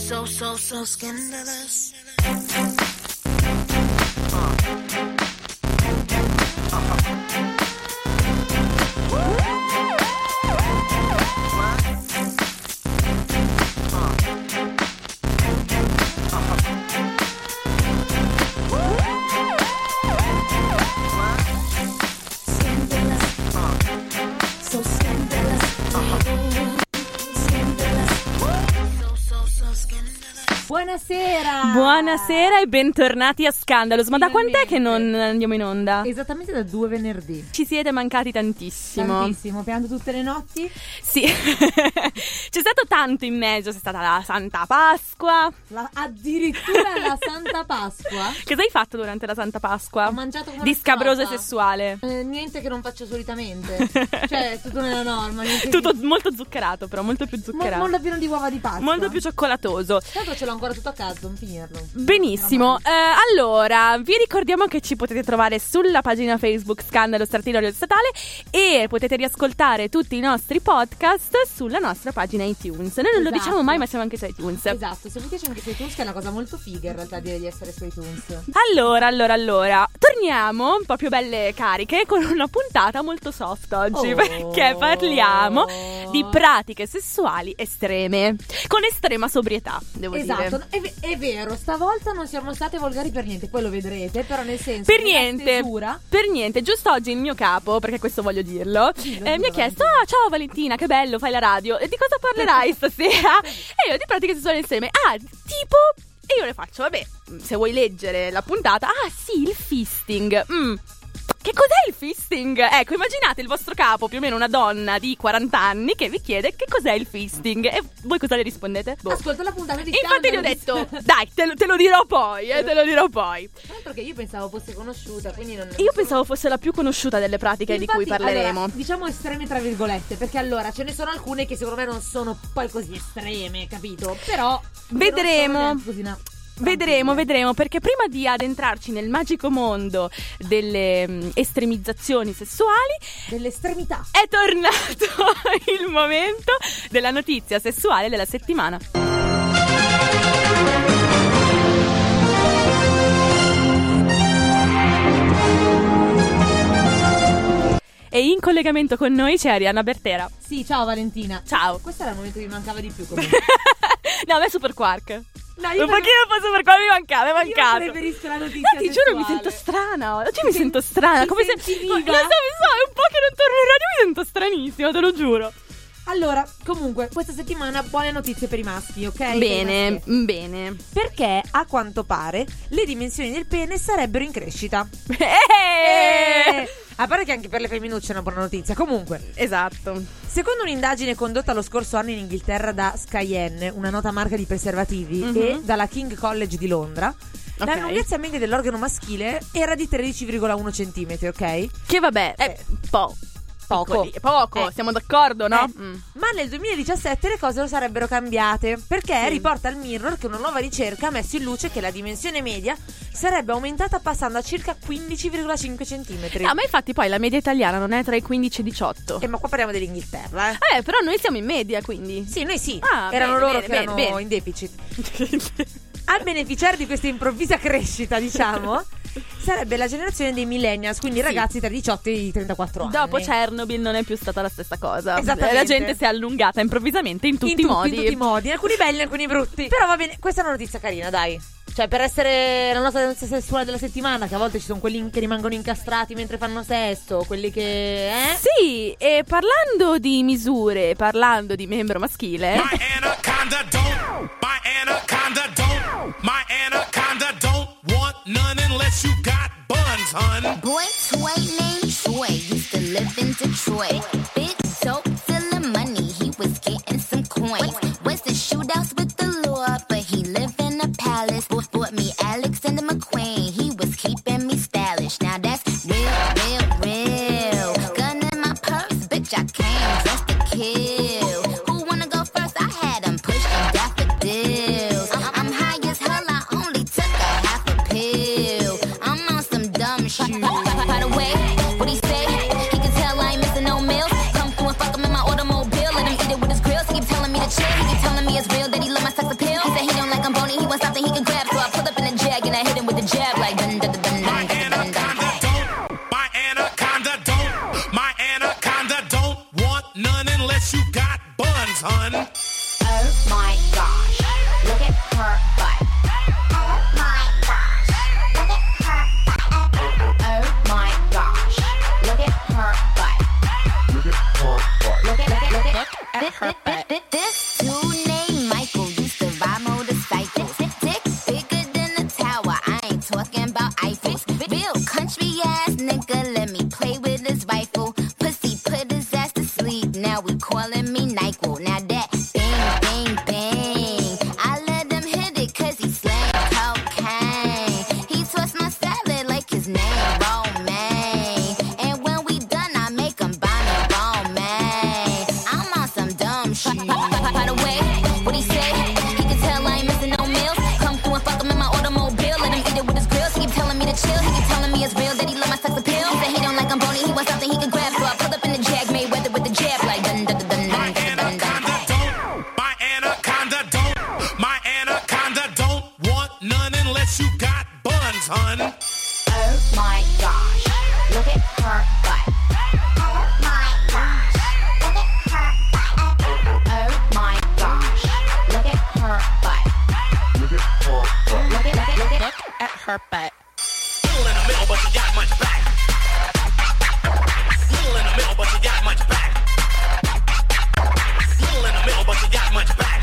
So scandalous. Buonasera e bentornati a Scandalous. Ma da quant'è che non andiamo in onda? Esattamente da 2 venerdì. Ci siete mancati tantissimo. Tantissimo, pianto tutte le notti. Sì. C'è stato tanto in mezzo. C'è stata la Santa Pasqua. Addirittura la Santa Pasqua. Cosa hai fatto durante la Santa Pasqua? Ho mangiato come di scabroso e strappa. sessuale. Niente che non faccio solitamente. Cioè, tutto nella norma. Tutto molto zuccherato, però molto più zuccherato. Molto pieno di uova di Pasqua. Molto più cioccolato. Tanto ce l'ho ancora tutto a casa, non finirlo. Benissimo, allora vi ricordiamo che ci potete trovare sulla pagina Facebook Scandalous-Radio Statale e potete riascoltare tutti i nostri podcast sulla nostra pagina iTunes. Noi non lo diciamo mai, ma siamo anche su iTunes. Esatto, seguiteci anche su iTunes, che è una cosa molto figa in realtà dire di essere su iTunes. Allora, torniamo un po' più belle cariche con una puntata molto soft oggi, perché parliamo di pratiche sessuali estreme, con estrema sobrietà, devo dire. Esatto, è vero, stavolta non siamo state volgari per niente, poi lo vedrete, però nel senso per niente, giusto oggi il mio capo, perché questo voglio dirlo, mi ha chiesto: ciao Valentina, che bello, fai la radio, e di cosa parlerai stasera? E io di pratiche sessuali insieme, tipo, e io le faccio, vabbè, se vuoi leggere la puntata, sì, il fisting, che cos'è il fisting? Ecco, immaginate il vostro capo, più o meno una donna di 40 anni, che vi chiede che cos'è il fisting. E voi cosa le rispondete? Ascolta la puntata di Infatti gli ho detto, dai, te lo dirò poi, te lo dirò poi. Perché io pensavo fosse conosciuta, quindi non... Io pensavo fosse la più conosciuta delle pratiche. Infatti, di cui parleremo. Allora, diciamo estreme tra virgolette, perché allora ce ne sono alcune che secondo me non sono poi così estreme, capito? Però vedremo. Vedremo, perché prima di addentrarci nel magico mondo delle estremizzazioni sessuali, dell'estremità, è tornato il momento della notizia sessuale della settimana. E in collegamento con noi c'è Arianna Bertera. Sì, ciao Valentina. Ciao. Questo era il momento che mi mancava di più comunque. No, a me Super Quark. No, un pochino Super Quark mi mancava, è mancato. Io preferisco la notizia ti giuro, mi sento strana. Oggi mi sento strana. Come se... viva? Lo so, è un po' che non torno in radio, mi sento stranissima, te lo giuro. Allora, comunque, questa settimana buone notizie per i maschi, ok? Bene. Perché, a quanto pare, le dimensioni del pene sarebbero in crescita. A parte che anche per le femminucce è una buona notizia. Comunque, esatto. Secondo un'indagine condotta lo scorso anno in Inghilterra da Skyen, una nota marca di preservativi, e dalla King College di Londra, la lunghezza media dell'organo maschile era di 13,1 cm, ok? Che vabbè, è poco, siamo d'accordo, no? Ma nel 2017 le cose lo sarebbero cambiate, perché riporta il Mirror che una nuova ricerca ha messo in luce che la dimensione media sarebbe aumentata passando a circa 15,5 cm. Ma infatti poi la media italiana non è tra i 15 e i 18. Ma qua parliamo dell'Inghilterra, però noi siamo in media, quindi. Sì, noi sì. Erano loro che erano in deficit. A beneficiare di questa improvvisa crescita, diciamo, sarebbe la generazione dei millennials, quindi ragazzi tra i 18 e i 34 anni. Dopo Chernobyl non è più stata la stessa cosa. Esattamente. La gente si è allungata improvvisamente in tutti i modi. In tutti i modi, alcuni belli, alcuni brutti. Però va bene, questa è una notizia carina, dai. Cioè, per essere la nostra notizia sessuale della settimana, che a volte ci sono quelli che rimangono incastrati mentre fanno sesso, quelli che... Sì, e parlando di misure, parlando di membro maschile... My anaconda don't want none unless you got buns, hun. Boy, toy named Troy used to live in Detroit. Big dope, selling money, he was getting some coins. Was the shootouts with the law, but he lived in a palace. Bought me Alexander McQueen, he was keeping me stylish. Now that's real. Gun in my purse, bitch, I came just to kill. Who wanna go first? I had him pushing daffodils. I'm high as hell, I only took a half a pill. I'm on some dumb shit. By the way, what he say? He can tell I ain't missing no meals. her butt. Little in the middle, but you got much back. Little in the middle, but you got much back. Little in the middle, but you got much back.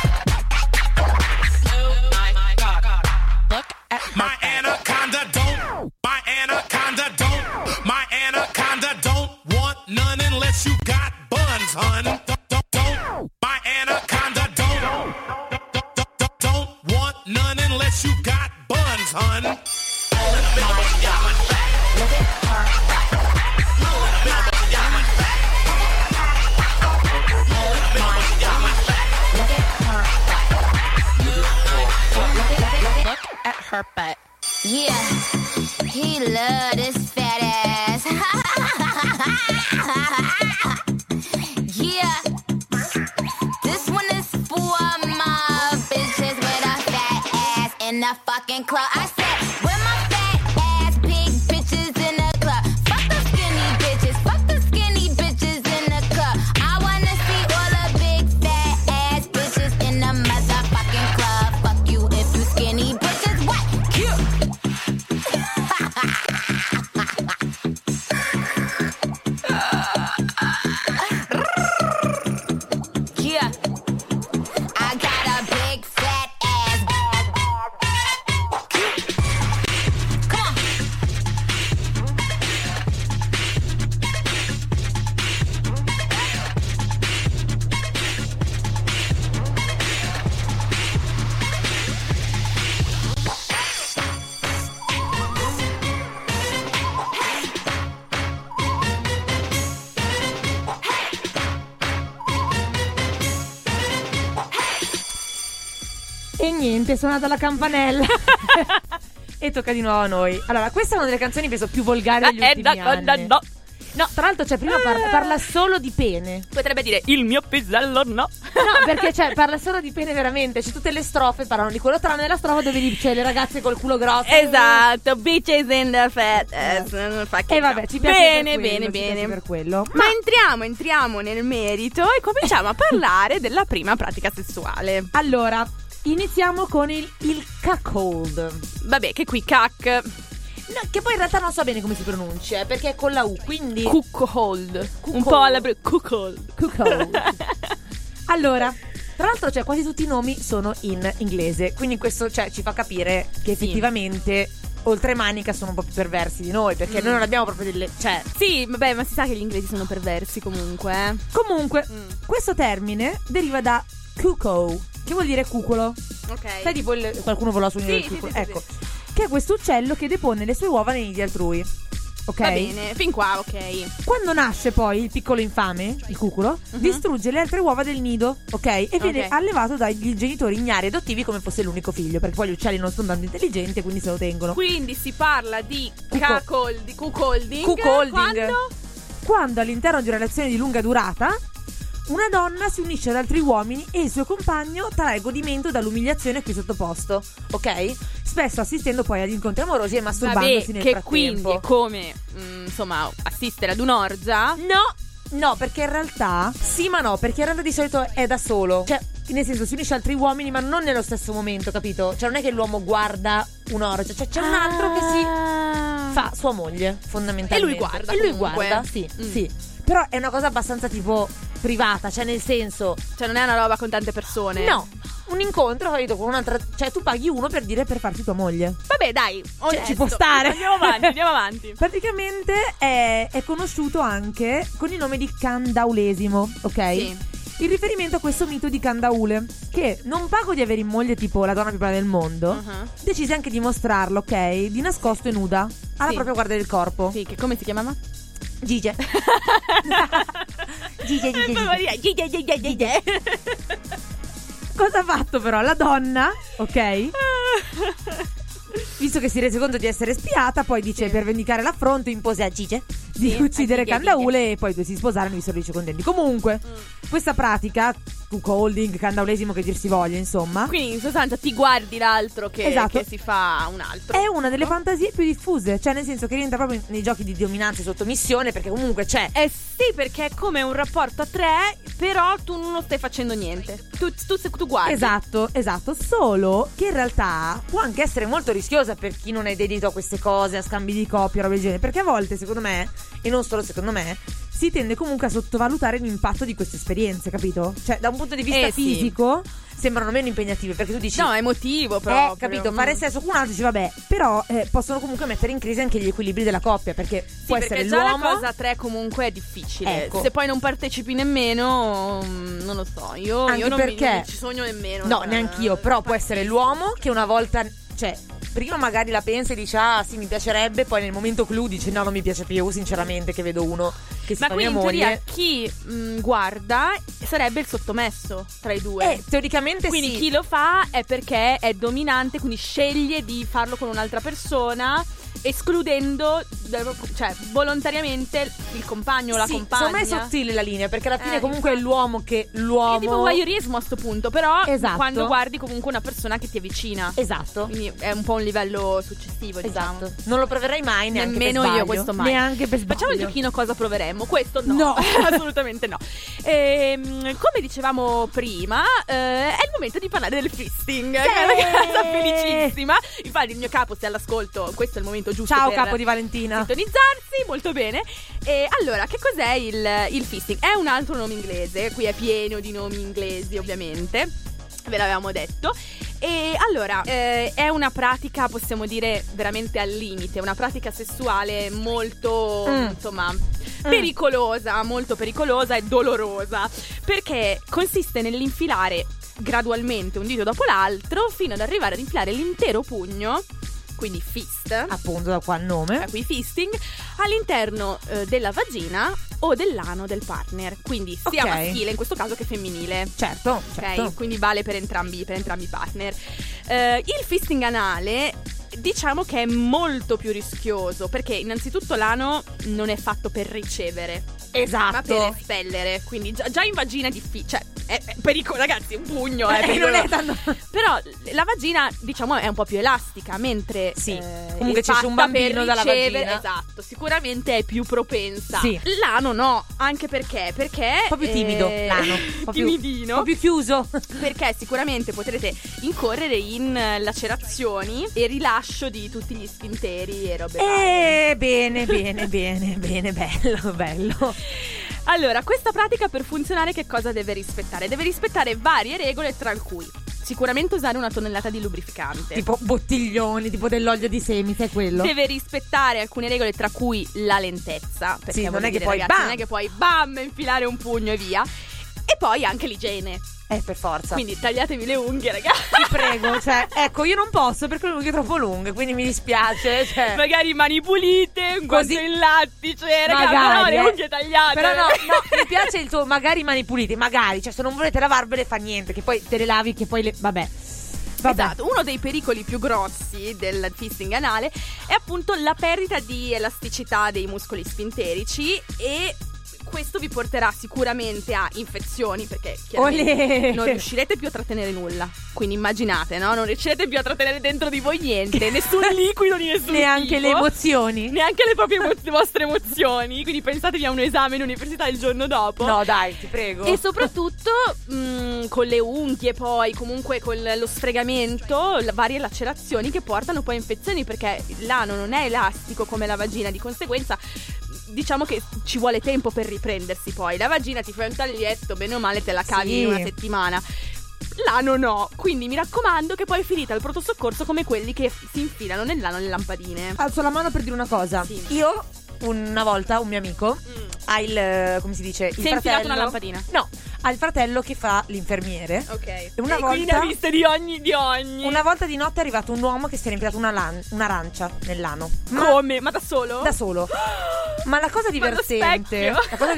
Oh my God. Look at her My anaconda don't. My anaconda don't. My anaconda don't want none unless you got buns, hun. Don't. My anaconda don't want none unless you got buns, hun. All in the middle, but you got much back. Look at her butt. All in the middle, but you got much back. All in the middle, but you got much back. Look at her butt. Look at her butt. Yeah, he love this fat ass. Yeah, this one is for my bitches with a fat ass in the fucking club. I said, with my fat ass, big bitches in the club. Fuck the skinny bitches, fuck the skinny bitches in the club. I wanna see all the big fat ass bitches in the motherfucking club. Fuck you if you skinny bitches. What? Cute. Yeah, I got a big fat ass. Come on. E niente, è suonata la campanella. E tocca di nuovo a noi. Allora, questa è una delle canzoni penso più volgari degli ultimi anni. No, tra l'altro, cioè, prima parla solo di pene. Potrebbe dire il mio pisello no. No, perché cioè, parla solo di pene veramente. Cioè, tutte le strofe parlano di quello, tranne la strofa dove dice le ragazze col culo grosso. Esatto, bitches in the fat ass. E vabbè, ci piace bene, per quello, bene, ci bene. piace per quello. Ma entriamo nel merito e cominciamo a parlare della prima pratica sessuale. Allora, iniziamo con il cuckold. Vabbè, che qui cac. No, che poi in realtà non so bene come si pronuncia, perché è con la U, quindi Cuckold. Un po' alla cuckold. cuckold. Allora, tra l'altro, cioè, quasi tutti i nomi sono in inglese, quindi questo cioè, ci fa capire che effettivamente oltre manica sono un po' più perversi di noi, perché noi non abbiamo proprio delle, cioè Sì, vabbè, ma si sa che gli inglesi sono perversi comunque. Comunque, questo termine deriva da cuckoo, che vuol dire cucolo. Ok. Sai, tipo qualcuno volò su un Sì, cucolo. sì, Ecco, che è questo uccello che depone le sue uova nei nidi altrui. Ok? Va bene, fin qua, ok. Quando nasce poi il piccolo infame, il cuculo, distrugge le altre uova del nido, ok? E viene allevato dagli genitori ignari adottivi come fosse l'unico figlio, perché poi gli uccelli non sono tanto intelligenti, quindi se lo tengono. Quindi si parla di cuckolding. Quando all'interno di una relazione di lunga durata una donna si unisce ad altri uomini e il suo compagno trae godimento dall'umiliazione a cui è sottoposto, ok? Spesso assistendo poi agli incontri amorosi e masturbandosi nel che frattempo. quindi è come insomma assistere ad un'orgia. No, perché in realtà sì, ma no, perché in realtà di solito è da solo. Cioè, nel senso, si unisce ad altri uomini, ma non nello stesso momento, capito? Cioè, non è che l'uomo guarda un'orgia, cioè c'è un altro che si fa sua moglie, fondamentalmente. E lui guarda. E lui comunque. guarda, sì. Però è una cosa abbastanza tipo privata, cioè nel senso, Cioè non è una roba con tante persone. no, un incontro, capito, con un'altra, cioè tu paghi uno per dire per farti tua moglie. Vabbè, dai, onesto. ci può stare. Andiamo avanti. Praticamente è conosciuto anche con il nome di candaulesimo, ok? Sì. Il riferimento a questo mito di Candaule, che non pago di avere in moglie tipo la donna più bella del mondo, decise anche di mostrarlo, ok? Di nascosto e nuda, alla Sì. propria guardia del corpo. Sì, che come si chiamava? Gige. Gige. Gige. Cosa ha fatto però la donna, ok? Visto che si rese conto di essere spiata, poi dice per vendicare l'affronto impose a Gige di uccidere a Gige, Candaule e poi i due si sposarono e vissero felici e contenti. Comunque, questa pratica cuckolding, candaulesimo che dir si voglia, insomma. Quindi in sostanza ti guardi l'altro che si fa un altro. È una delle fantasie più diffuse, cioè nel senso che rientra proprio nei giochi di dominanza e sottomissione, perché comunque c'è. Sì, perché è come un rapporto a 3, però tu non stai facendo niente. Tu guardi. Esatto, solo che in realtà può anche essere molto rischiosa per chi non è dedito a queste cose, a scambi di coppia, robe del genere, perché a volte, secondo me, e non solo secondo me, si tende comunque a sottovalutare l'impatto di queste esperienze, capito? Cioè, da un punto di vista fisico sembrano meno impegnative, perché tu dici no, è emotivo proprio. Capito, fare sesso con un altro dici vabbè, però possono comunque mettere in crisi anche gli equilibri della coppia, perché può essere già l'uomo. la cosa 3 comunque è difficile. Ecco. Se poi non partecipi nemmeno, non lo so, io non ci sogno nemmeno. No, neanch'io, però può essere l'uomo che una volta, cioè prima magari la pensa e dice ah sì mi piacerebbe, poi nel momento clou dice no, non mi piace più, sinceramente, che vedo uno che si fa mia moglie. Ma quindi in teoria chi guarda sarebbe il sottomesso tra i due. Teoricamente quindi sì. Chi lo fa è perché è dominante, quindi sceglie di farlo con un'altra persona, escludendo, cioè volontariamente il compagno o la compagna. Secondo me è sottile la linea, perché alla fine comunque è l'uomo che l'uomo. È tipo voyeurismo a sto punto, però esatto. Quando guardi comunque una persona che ti avvicina. Esatto. Quindi è un po' un livello successivo, diciamo. Esatto. Non lo proverai mai, neanche nemmeno per sbaglio. Io questo mai. Neanche per sbaglio. Facciamo il giochino cosa proveremmo. Questo no. Assolutamente no. Come dicevamo prima, è il momento di parlare del fisting, che è una cosa felicissima. Infatti il mio capo, se all'ascolto, questo è il momento giusto. Ciao per capo di Valentina. Sintonizzarsi, molto bene. Allora, che cos'è il fisting? È un altro nome inglese, qui è pieno di nomi inglesi ovviamente, ve l'avevamo detto. E allora, è una pratica, possiamo dire, veramente al limite, una pratica sessuale molto, insomma, pericolosa, molto pericolosa e dolorosa, perché consiste nell'infilare gradualmente un dito dopo l'altro fino ad arrivare ad infilare l'intero pugno, quindi fist, appunto da qua il nome, da qui fisting, all'interno della vagina o dell'ano del partner, quindi sia maschile in questo caso che femminile. Certo. Quindi vale per entrambi i partner. Il fisting anale, diciamo che è molto più rischioso, perché innanzitutto l'ano non è fatto per ricevere, ma per espellere, quindi già in vagina è difficile, cioè è pericolo, ragazzi, un pugno è pericolo. Non è tanto. Però la vagina, diciamo, è un po' più elastica, mentre comunque c'è un bambino dalla vagina. Esatto, sicuramente è più propensa. Sì. L'ano no, anche perché un po' più timido l'ano, un po' timidino, un po' più chiuso, perché sicuramente potrete incorrere in lacerazioni e rilascio di tutti gli sfinteri e robe varie. Bene, bello. Allora, questa pratica per funzionare che cosa deve rispettare? Deve rispettare varie regole, tra cui sicuramente usare 1 tonnellata di lubrificante, tipo bottiglioni, tipo dell'olio di semi, sai quello. Deve rispettare alcune regole, tra cui la lentezza, perché non è che poi ragazzi, non è che puoi infilare un pugno e via. E poi anche l'igiene. Per forza. Quindi tagliatevi le unghie, ragazzi. Ti prego, cioè, ecco, io non posso perché le unghie troppo lunghe, quindi mi dispiace, cioè. Magari mani pulite, un guanto in lattice, ragazzi, magari, però le unghie tagliate. Però no, mi piace il tuo magari mani pulite, magari, cioè se non volete lavarvele fa niente, che poi te le lavi, che poi vabbè. Esatto, uno dei pericoli più grossi del fisting anale è appunto la perdita di elasticità dei muscoli sfinterici, e questo vi porterà sicuramente a infezioni, perché chiaramente non riuscirete più a trattenere nulla. Quindi immaginate, no? Non riuscirete più a trattenere dentro di voi niente, nessun liquido di nessun neanche tipo, le emozioni, neanche le proprie vostre emozioni. Quindi pensatevi a un esame in università il giorno dopo. No, dai, ti prego. E soprattutto con le unghie, poi comunque con lo sfregamento, varie lacerazioni che portano poi a infezioni, perché l'ano non è elastico come la vagina, di conseguenza diciamo che ci vuole tempo per riprendersi. Poi la vagina ti fai un taglietto, bene o male te la cavi in una settimana. L'ano no, quindi mi raccomando che poi finite al pronto soccorso come quelli che si infilano nell'ano le lampadine. Alzo la mano per dire una cosa. Io una volta un mio amico ha il, come si dice, il fratello. Si è infilato una lampadina? No, ha il fratello che fa l'infermiere. Ok. E una volta, quindi ne ha viste di ogni. Una volta di notte è arrivato un uomo che si era infilato un'arancia nell'ano. Come? Ma da solo? Da solo. Ma la cosa divertente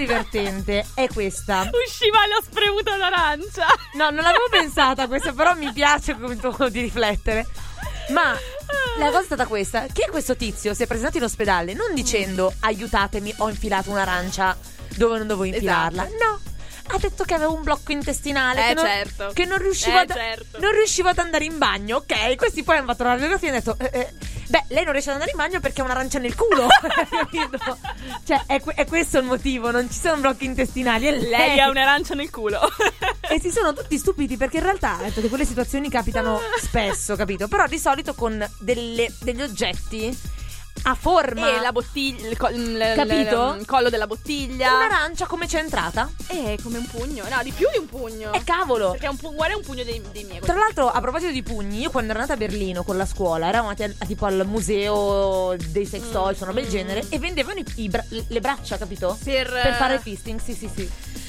è questa. Usciva e l'ho spremuta un'arancia. No, non l'avevo pensata questa, però mi piace come modo di riflettere. Ma la cosa è stata questa: che questo tizio si è presentato in ospedale non dicendo aiutatemi, ho infilato un'arancia dove non dovevo infilarla. Esatto. No, ha detto che aveva un blocco intestinale, che non riuscivo non riuscivo ad andare in bagno, ok? Questi poi hanno fatto la radiografia e hanno detto beh, lei non riesce ad andare in bagno perché ha un'arancia nel culo. Capito? Cioè, è questo il motivo, non ci sono blocchi intestinali. E lei ha un'arancia nel culo. E si sono tutti stupiti perché in realtà ha detto che quelle situazioni capitano spesso, capito? Però di solito con degli oggetti a forma e la bottiglia, capito? Il collo della bottiglia. Un'arancia come c'è entrata? Come un pugno. No, di più di un pugno. Cavolo. Perché è uguale a un pugno dei miei. Tra l'altro, a proposito di pugni, io quando ero andata a Berlino con la scuola eravamo andati tipo al museo dei sex toys, una roba del genere, e vendevano le braccia, capito? Per fare il fisting. Sì.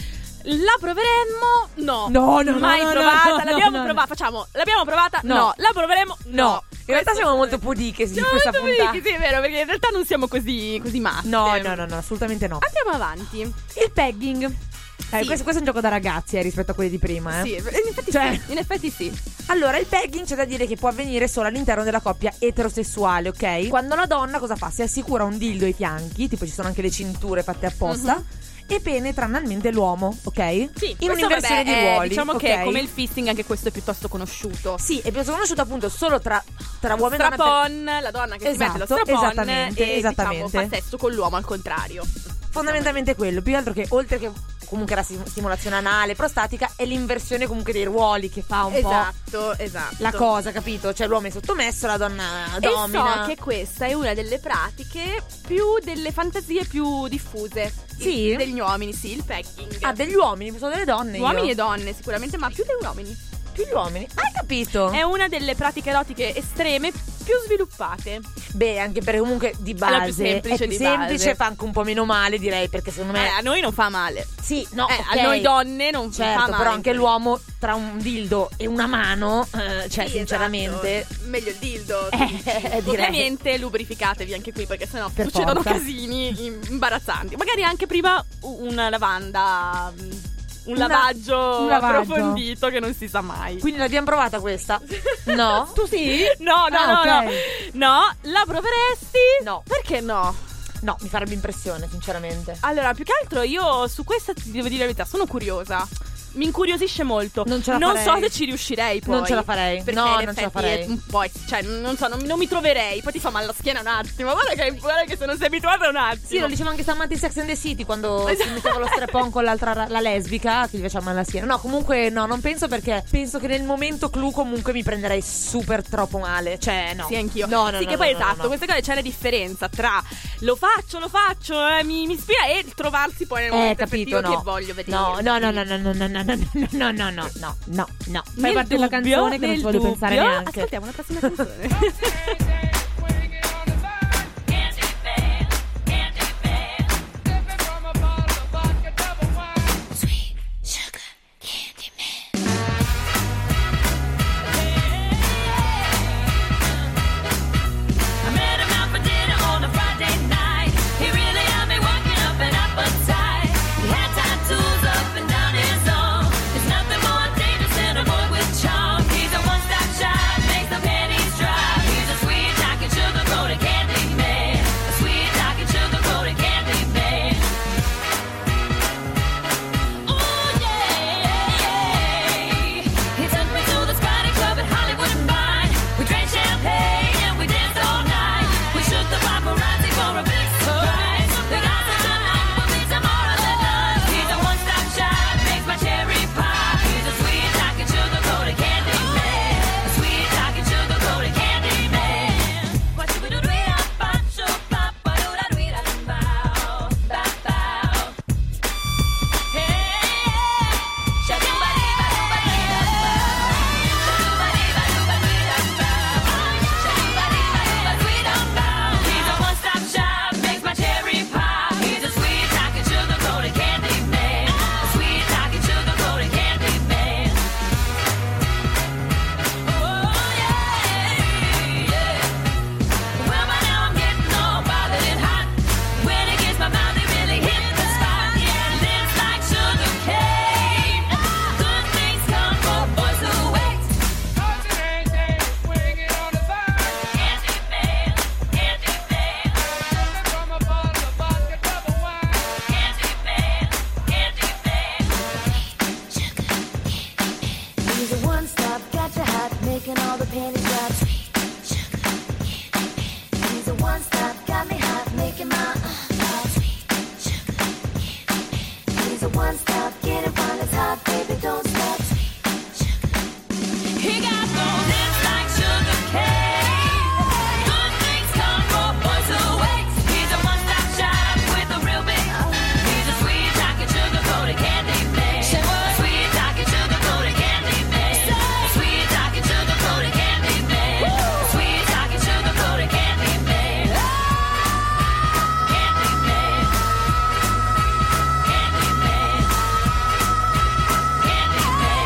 La proveremmo? No. No, mai provata. L'abbiamo provata. Facciamo. L'abbiamo provata? No. La proveremo? No. In realtà siamo molto pudiche su questa puntata. Sì, è vero, perché in realtà non siamo così matte. No, assolutamente no. Andiamo avanti. Il pegging. Sì. Questo è un gioco da ragazzi rispetto a quelli di prima. Sì, in effetti sì. Allora, il pegging c'è da dire che può avvenire solo all'interno della coppia eterosessuale, ok? Quando la donna cosa fa? Si assicura un dildo ai fianchi, tipo ci sono anche le cinture fatte apposta. E penetra analmente l'uomo, ok? Sì, in un'inversione di ruoli. Diciamo che come il fisting anche questo è piuttosto conosciuto. Sì, è piuttosto conosciuto appunto solo tra uomo e donna. Strapon, la donna che si mette lo strapon esattamente. Diciamo, fa sesso con l'uomo al contrario. Fondamentalmente quello, più altro che oltre che comunque la stimolazione anale, prostatica, è l'inversione comunque dei ruoli che fa un po' esatto. la cosa, capito? Cioè l'uomo è sottomesso, la donna domina. E so che questa è una delle pratiche delle fantasie più diffuse. Sì? Degli uomini, sì, il pegging. Degli uomini, sono delle donne. Uomini e donne sicuramente, ma più degli uomini. Più gli uomini. Hai capito? È una delle pratiche erotiche estreme più sviluppate. Beh, anche perché comunque di base è la più semplice, base. Fa anche un po' meno male, direi, perché secondo me a noi non fa male. Sì, no, a noi donne non fa male. Però anche l'uomo tra un dildo e una mano, cioè sì, sinceramente esatto. Meglio il dildo. Direi. Ovviamente lubrificatevi anche qui, perché sennò succedono casini imbarazzanti. Magari anche prima una lavanda, un lavaggio approfondito che non si sa mai. Quindi l'abbiamo provata questa? No? Tu sì? No, okay. No, la proveresti? No. Perché no? No, mi farebbe impressione, sinceramente. Allora, più che altro io su questa ti devo dire la verità, sono curiosa. Mi incuriosisce molto. Non so se ci riuscirei poi. Non ce la farei. No, non ce la farei. Poi, cioè, non so, non mi troverei. Poi ti fa male la schiena un attimo. Guarda che se non sei abituata un attimo. Sì, lo diceva anche Samantha in Sex and the City quando si metteva lo strap-on con l'altra, la lesbica, che gli faceva male la schiena. No, comunque no, non penso, perché penso che nel momento clou comunque mi prenderei super troppo male. Cioè, no. Sì, anch'io. No, sì, che poi esatto, queste cose c'è la differenza tra lo faccio, mi ispira, e trovarsi poi nel momento capito, effettivo che voglio vedere. No. Fai parte della canzone che non ci voglio pensare neanche. Ascoltiamo la prossima canzone. Sweet making all the panties drop. He's a one-stop, got me hot, making my He's a one-stop, get it while it's hot, baby, don't stop. He got those hips like sugar cane. Good things come for boys who wait. He's a one-stop shop with a real big. He's a sweet talking sugar-coated candy man. Sweet talking sugar-coated candy man. Sweet talking sugar-coated candy man. Sweet talking sugar-coated candy man. Candy man. Candy man. Candy man.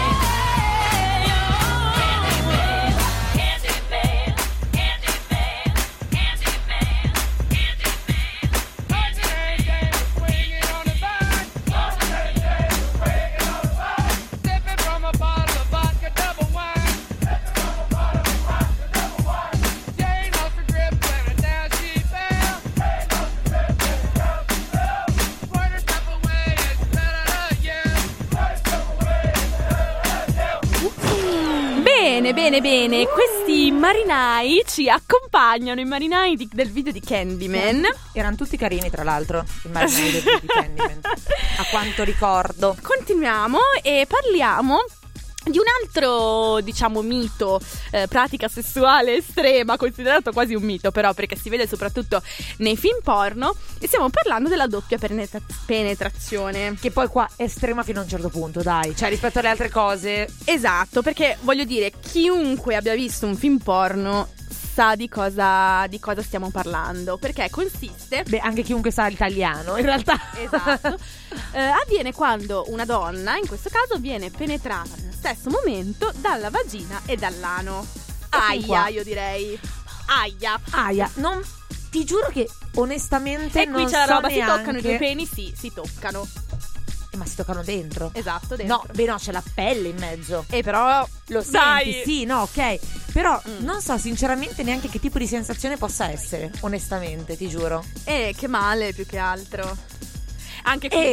Bene, questi marinai ci accompagnano, i marinai del video di Candyman. Erano tutti carini, tra l'altro, i marinai del video di Candyman, a quanto ricordo. Continuiamo e parliamo di un altro, diciamo, mito, pratica sessuale estrema, considerato quasi un mito però, perché si vede soprattutto nei film porno, e stiamo parlando della doppia penetrazione. Che poi qua è estrema fino a un certo punto, dai. Cioè, rispetto alle altre cose. Esatto, perché voglio dire, chiunque abbia visto un film porno sa di cosa stiamo parlando, perché consiste... Beh, anche chiunque sa l'italiano, in realtà. Esatto. Avviene quando una donna, in questo caso, viene penetrata nello stesso momento dalla vagina e dall'ano. Aia, io direi. Aia. Non... Ti giuro che onestamente e non qui c'è la so roba, neanche... si toccano i due peni, sì, si toccano. Ma si toccano dentro. Esatto, dentro. No, c'è la pelle in mezzo. Però lo dai. senti, sì, no, ok. Però non so sinceramente neanche che tipo di sensazione possa essere, onestamente, ti giuro. Che male, più che altro. Anche qui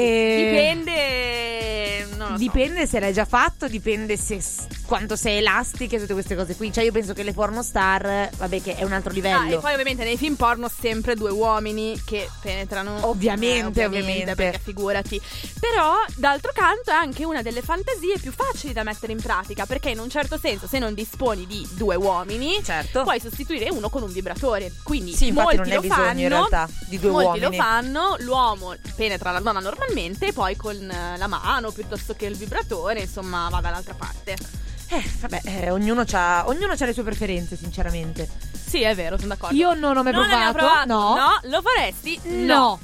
dipende. Non lo so. Dipende se l'hai già fatto, dipende quanto sei elastica e tutte queste cose qui. Cioè, io penso che le pornostar, vabbè, che è un altro livello. E poi ovviamente nei film porno sempre due uomini che penetrano. Ovviamente. Perché figurati. Però d'altro canto è anche una delle fantasie più facili da mettere in pratica, perché in un certo senso, se non disponi di due uomini, certo, puoi sostituire uno con un vibratore. Quindi sì, infatti molti non è bisogno fanno, in realtà di due molti uomini. Molti lo fanno, l'uomo penetra la donna normalmente e poi con la mano piuttosto che il vibratore, insomma, va dall'altra parte. Vabbè, ognuno c'ha le sue preferenze, sinceramente. Sì, è vero, sono d'accordo. Io non ho mai provato. No, lo faresti? No.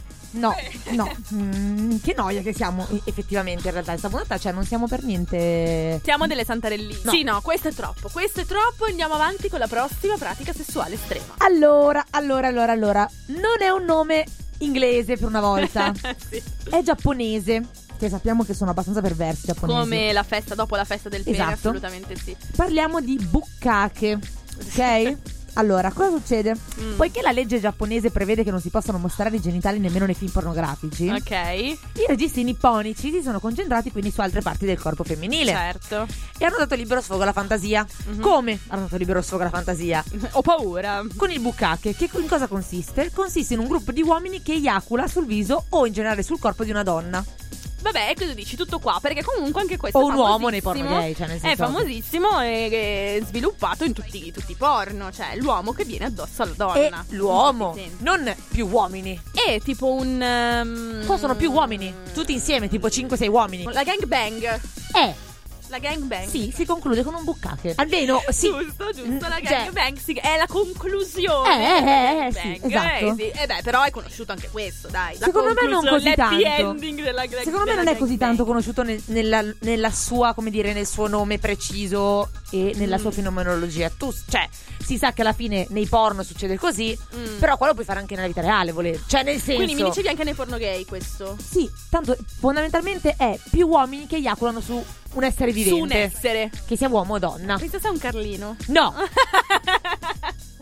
Che noia che siamo effettivamente in realtà. Questa puntata, cioè, non siamo per niente. Siamo delle santarelline. No. Sì, no, questo è troppo. Andiamo avanti con la prossima pratica sessuale estrema. Allora. Non è un nome inglese per una volta. Sì. È giapponese, che sappiamo che sono abbastanza perversi giapponesi. Come la festa dopo la festa del pene, esatto. assolutamente sì. Parliamo di bukkake, ok? Allora, cosa succede? Poiché la legge giapponese prevede che non si possano mostrare i genitali nemmeno nei film pornografici, ok, i registi nipponici si sono concentrati quindi su altre parti del corpo femminile. Certo. E hanno dato libero sfogo alla fantasia. Come hanno dato libero sfogo alla fantasia? Ho paura. Con il bukkake, che in cosa consiste? Consiste in un gruppo di uomini che eiacula sul viso o in generale sul corpo di una donna. Vabbè, cosa dici? Tutto qua, perché comunque anche questo o è un uomo nei porno gay, cioè nel senso è famosissimo e è sviluppato in tutti i porno, cioè l'uomo che viene addosso alla donna. E l'uomo, non più uomini. È tipo un qua sono più uomini, tutti insieme, tipo 5-6 uomini. La gangbang. La gangbang. Sì, si conclude con un bukkake. Almeno, sì. Giusto. La gangbang è la conclusione. Sì, esatto. Sì. Però è conosciuto anche questo, dai. Secondo me non così tanto. Ending della secondo me non è così tanto conosciuto nella sua, come dire, nel suo nome preciso e nella sua fenomenologia. Cioè, si sa che alla fine nei porno succede così, però qua lo puoi fare anche nella vita reale, volere. Cioè, nel senso. Quindi mi dicevi anche nei porno gay questo? Sì, tanto fondamentalmente è più uomini che eiaculano su un essere vivente. Su un essere. Che sia uomo o donna. Questo sei un Carlino? No.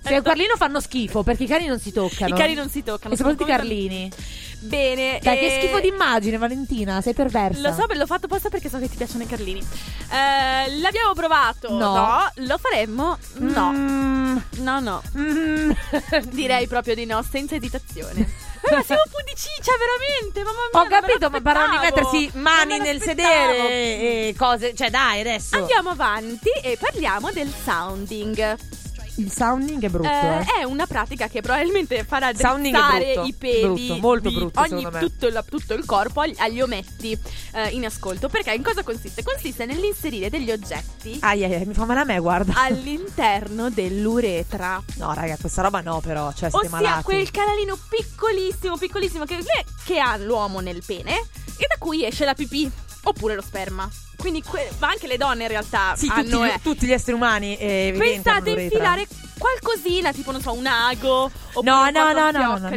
Che a Carlino fanno schifo, perché i cani non si toccano. I cani non si toccano. E soprattutto i sono Carlini. Bene. Dai, che schifo d'immagine, Valentina, sei perversa. Lo so, l'ho fatto apposta perché so che ti piacciono i Carlini. L'abbiamo provato? No. Lo faremmo? No. No. Direi proprio di no, senza esitazione. Ma siamo pudiciccia, veramente. Mamma mia, Ho capito, ma parlano di l'aspettavo. mettersi mani Non me nel l'aspettavo. sedere e cose. Cioè, dai, adesso. Andiamo avanti e parliamo del sounding. Il sounding è brutto, È una pratica che probabilmente farà Sounding è drizzare brutto, i peli brutto, molto di brutto, secondo me. tutto il corpo agli ometti in ascolto. Perché in cosa consiste? Consiste nell'inserire degli oggetti Ai, mi fa male a me, guarda. all'interno dell'uretra. No, raga, questa roba no, però. Cioè, siete Ossia malati. quel canalino piccolissimo che ha l'uomo nel pene e da cui esce la pipì oppure lo sperma. Quindi ma anche le donne in realtà Sì, hanno tutti gli esseri umani evidenziano pensate l'uretra. infilare qualcosina, tipo non so, un ago oppure No. un fiocco lì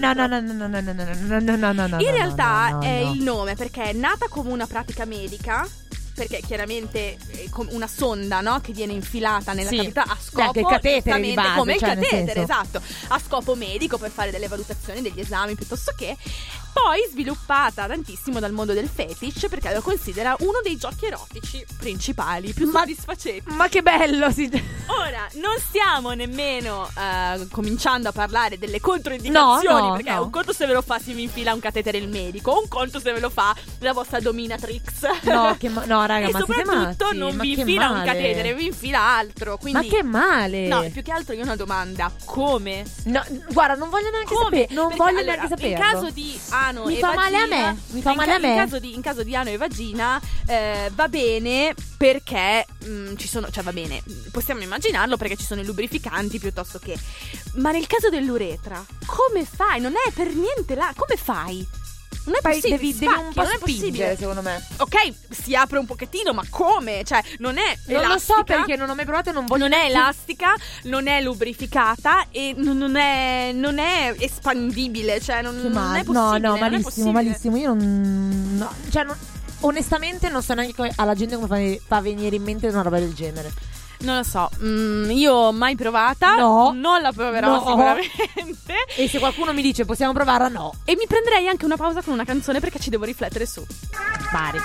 dentro. In realtà è il nome perché è nata come una pratica medica. Perché chiaramente è come una sonda, no? Che viene infilata nella Sì. cavità a scopo Anche il catetere di base, come il cioè, nel catetere, senso. esatto, a scopo medico per fare delle valutazioni, degli esami piuttosto che. Poi sviluppata tantissimo dal mondo del fetish perché lo considera uno dei giochi erotici principali, più soddisfacenti. Ma che bello, sì. Ora, non stiamo nemmeno cominciando a parlare delle controindicazioni, No, perché no. un conto se ve lo fa si vi infila un catetere il medico, un conto se ve lo fa la vostra dominatrix. No, raga, e ma siete soprattutto matti? non Ma vi che infila un male. catetere, vi infila altro. Quindi, Ma che male. no, più che altro io ho una domanda: come? No, guarda, non voglio neanche Come? sapere. Non Perché, voglio allora, neanche saperlo. in caso di ano Mi e fa vagina, male a me, mi fa male a me. In caso di ano e vagina va bene perché ci sono, cioè va bene, possiamo immaginarlo perché ci sono i lubrificanti piuttosto che. Ma nel caso dell'uretra, come fai? Non è per niente là, come fai? Non è possibile, devi spacchi, un po' non è spingere, possibile. secondo me. Ok, si apre un pochettino, ma come? Cioè, non è Non lo elastica. so perché non ho mai provato e non voglio. Non è elastica, non è lubrificata e non è espandibile, cioè non è possibile. No, non è possibile. malissimo. Io non. No, cioè, onestamente, non so neanche alla gente come fa venire in mente una roba del genere. Non lo so, io mai provata. No. Non la proverò No. sicuramente. E se qualcuno mi dice possiamo provarla, no. E mi prenderei anche una pausa con una canzone perché ci devo riflettere su. Pare.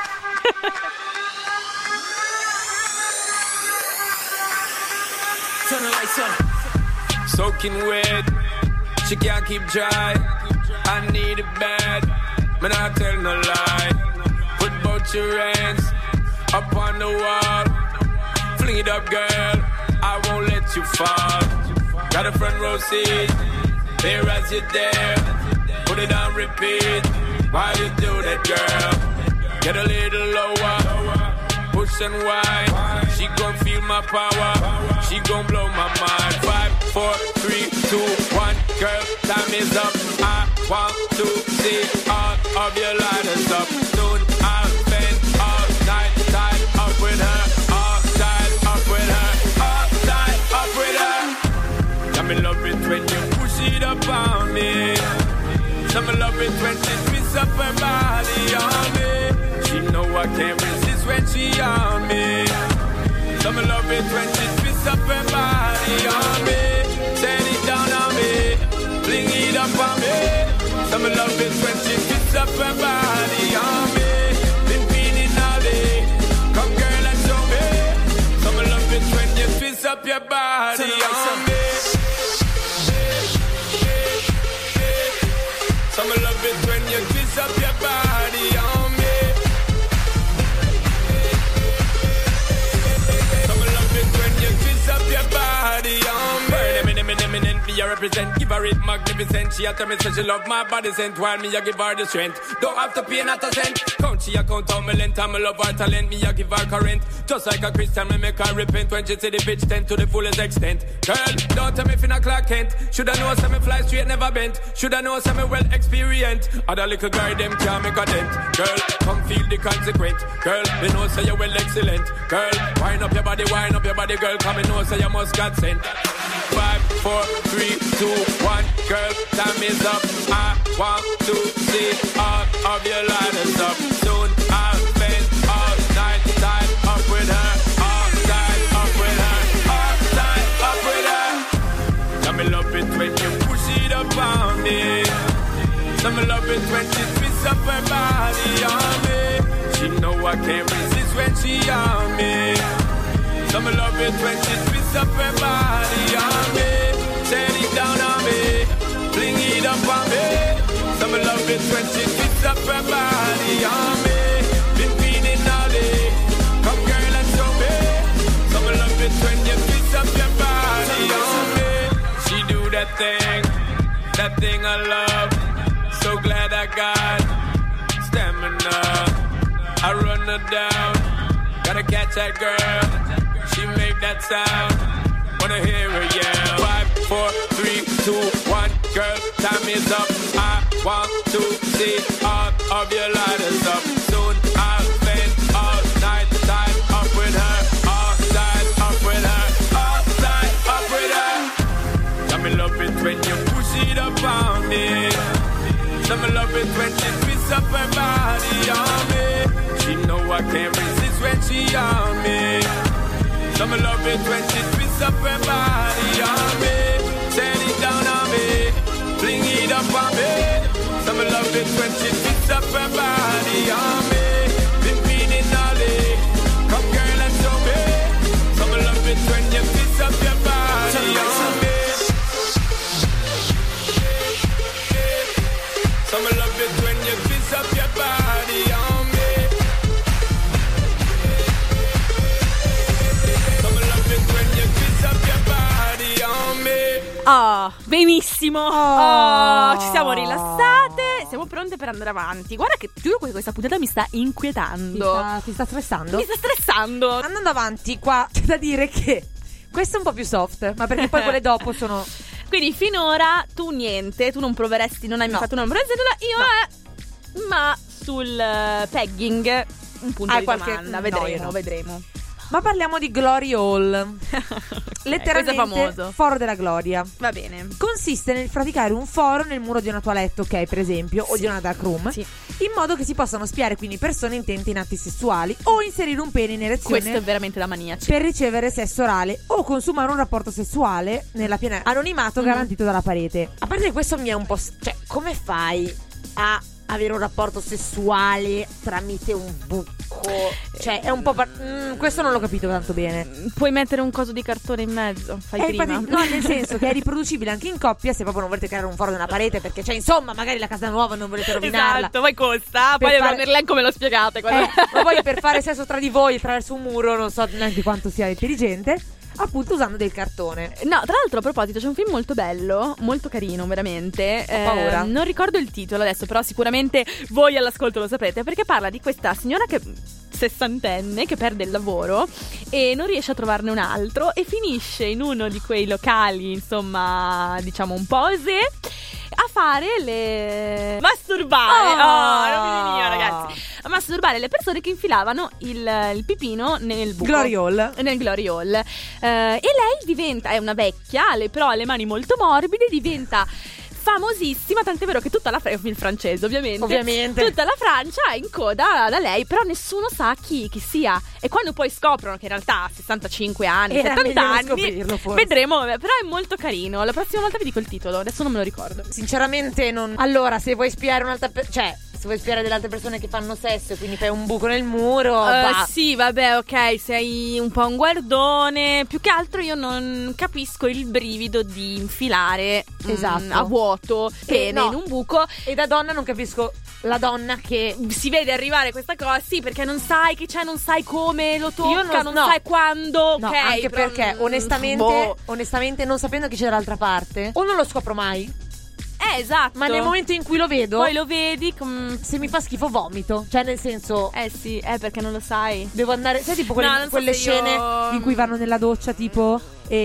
Turn the lights on. Soaking wet, she can't keep dry. I need it bad, man, I tell no lie. Put both your hands up on the wall. Fling it up, girl, I won't let you fall. Got a front row seat, there as you're there. Put it on repeat, while you do that, girl. Get a little lower, push and whine. She gon' feel my power, she gon' blow my mind. 5, 4, 3, 2, 1, girl, time is up. I want to see all of your lighters up. Soon I'll spend all night tied up with her, all tied up with her, all tied up with her. Yeah, me love it when you push it up on me. Some love it when she twists up her body on me. She know I can't resist when she on me. Some love it when she twists up her body on me. Turn it down on me, fling it up on me. Some love it when she twists up her body on me. Been feeling all day, come girl and show me. Some love it when you twist up your body on me. Some love it when you twist up your body on me. Some love it when you twist up your body on me. Burn eminent, me I represent. Give her it magnificent. She a tell me say she love my body scent. While me I give her the strength. Don't have to pay not a cent. Count she a count out my length. And me love her talent. Me I give her current. Just like a Christian, me make her repent. When she see the bitch tend to the fullest extent. Girl, don't tell me if you not Clark Kent. Shoulda know say me fly straight, never bent. Shoulda know say me well experienced. Other little girl them can't make a dent. Girl, come feel the consequence. Girl, they know say you well excellent. Girl, wind up your body, girl. Come and know say you must got sent. 5, 4, 3, 2, 1, girl, time is up. I want to see all of your lighters up. Soon I'll spend all night tied up with her, all tied up with her, all tied up with her. Some love it when she twists up her body on me. She know I can't resist when she on me. Some love it when she twists up her body on me. Turn it down on me, fling it up on me. Some love it when she twists up her body on me. Been feeling all day, come girl and show me. Some love it when you twist up your body on me. She do that thing I love. So glad I got stamina. I run her down, gotta catch that girl. She make that sound, wanna hear her yell. 5, 4, 3, 2, 1, girl, time is up. I want to see all of your lighters up. Soon I'll spend all night tied up with her, all tied up with her, all tied up with her. Got me love it when you push it up on me. Some love it when she twists up her body on me. She know I can't resist when she on me. Some love it when she twists up her body on me. Turn it down on me, fling it up on me. Some love it when she twists up her body on me. Been feeling all day, come girl and show me. Some love it when you twist up your body on me. Some love it when you twist up your body on me. Some love it when you twist up your body on me. Oh, benissimo. Oh, ci siamo rilassate. Siamo pronte per andare avanti. Guarda che giuro che questa puntata mi sta inquietando. Ti sta stressando? Mi sta stressando. Andando avanti, qua c'è da dire che questo è un po' più soft, ma perché poi quelle dopo sono... Quindi finora tu niente, tu non proveresti, non hai mai fatto una provazione, io ma sul pegging un punto di domanda, vedremo, vedremo. Ma parliamo di Glory Hall. Letteralmente questo è famoso. Foro della gloria. Va bene. Consiste nel praticare un foro nel muro di una toilette, ok, per esempio, o di una dark room, in modo che si possano spiare quindi persone intente in atti sessuali o inserire un pene in erezione. Questo è veramente da maniaci. Per ricevere sesso orale o consumare un rapporto sessuale nella piena anonimato garantito dalla parete. A parte che questo mi è un po'... Cioè, come fai a avere un rapporto sessuale tramite un buco? Cioè, è un po'... questo non l'ho capito tanto bene. Puoi mettere un coso di cartone in mezzo, fai prima. Infatti, no, nel senso che è riproducibile anche in coppia, se proprio non volete creare un foro nella parete, perché cioè, insomma, magari la casa nuova non volete rovinarla. Esatto, poi costa, poi l'elenco me lo spiegate. Ma poi per fare sesso tra di voi attraverso un muro, non so neanche quanto sia intelligente. Appunto usando del cartone. No, tra l'altro a proposito c'è un film molto bello, molto carino veramente. Ho paura. Non ricordo il titolo adesso, però sicuramente voi all'ascolto lo sapete, perché parla di questa signora che sessantenne che perde il lavoro e non riesce a trovarne un altro e finisce in uno di quei locali, insomma, diciamo un po' osè, a fare le... masturbare. Non mi veniva, ragazzi. A masturbare le persone che infilavano il pipino nel buco. Glory Hall. Nel Glory Hall. E lei diventa, è una vecchia, però ha le mani molto morbide, diventa famosissima, tant'è vero che tutta la Francia, il francese ovviamente, tutta la Francia è in coda da lei, però nessuno sa chi sia. E quando poi scoprono che in realtà ha 65 anni, 70 anni, vedremo, però è molto carino. La prossima volta vi dico il titolo, adesso non me lo ricordo. Sinceramente non... Allora, se vuoi spiare un'altra cioè, se vuoi spiare delle altre persone che fanno sesso e quindi fai un buco nel muro, sì, vabbè, ok, sei un po' un guardone. Più che altro io non capisco il brivido di infilare a vuoto pene in un buco. E da donna non capisco la donna che si vede arrivare questa cosa, sì, perché non sai che c'è, non sai come lo tocca, non sai quando, no, ok, anche perché onestamente non sapendo chi c'è dall'altra parte, o non lo scopro mai. Esatto. Ma nel momento in cui lo vedo, poi lo vedi se mi fa schifo vomito. Cioè nel senso, sì, perché non lo sai. Devo andare, sai, tipo quelle scene in cui vanno nella doccia tipo